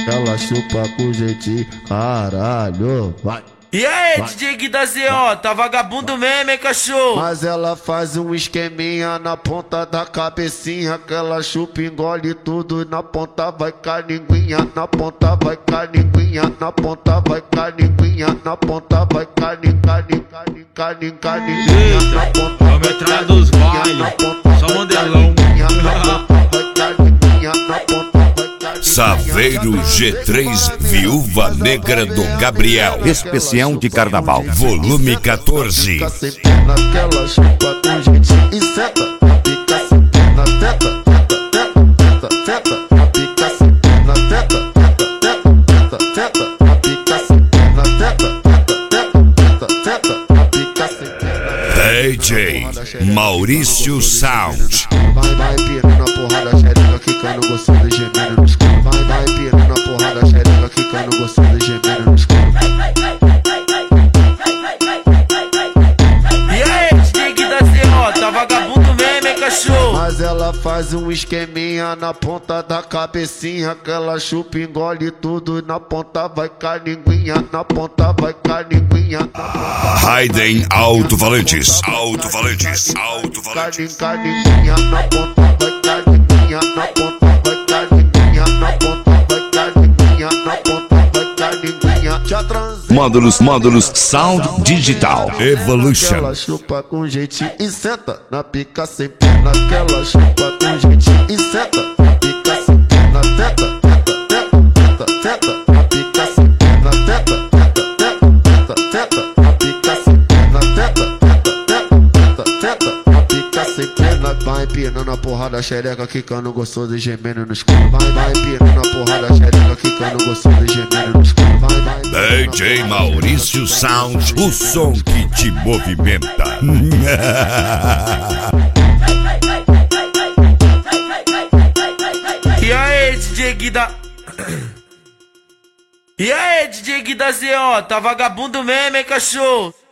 ela chupa com jeitinho, caralho, vai. E aí, DJ Gui da ZO, tá vagabundo mesmo, hein, cachorro? Mas ela faz um esqueminha na ponta da cabecinha, que ela chupa, engole tudo, na ponta vai caninguinha, na ponta vai caninguinha, na ponta vai caninguinha, na ponta vai caninguinha, na ponta vai metralha dos vales, só modelão. Saveiro G3 Viúva Negra do Gabriel. Especial de Carnaval, volume 14. Pica sem pena, que ela chupa com jeitinho e senta. Pica sem pena, teta, teta, teta, pica sem pena, teta, teta, teta, pica sem pena, teta, teta, pica sem pena. DJ Maurício Sound. Vai pirando na porrada, xereca quicando, gostando de gemendo no escuro. Vai pirando na porrada, xereca quicando, gostando de gemendo no escuro. E aí, DJ Gui da ZO, tá vagabundo mesmo, hein, cachorro? Mas ela faz um esqueminha na ponta da cabecinha, que ela chupa, engole tudo, na ponta vai caninguinha, na ponta vai caninguinha. Raiden Alto-Falantes. Alto-Falantes. Alto-Falantes. Caninguinha, na ponta vai caninguinha, na ponta vai caninguinha, na ponta vai caninguinha, na ponta vai caninguinha. Já transei. Módulos Sound Digital Evolution. Ela chupa com jeitinho e senta na pica sem pena, que ela chupa com jeitinho e senta na pica sem pena, teta, teta, teta, pica sem pena, teta, teta, teta, pica sem pena, teta, teta, pica sem pena. Vai empinando a porrada, xereca quicando, gostoso e gemendo no escuro. Vai empinando a porrada, xereca quicando, gostoso e gemendo no escuro. DJ Maurício Sound, o som que te movimenta. E aí, DJ Gui da... E aí, DJ Gui da ZO, tá vagabundo mesmo, hein, cachorro?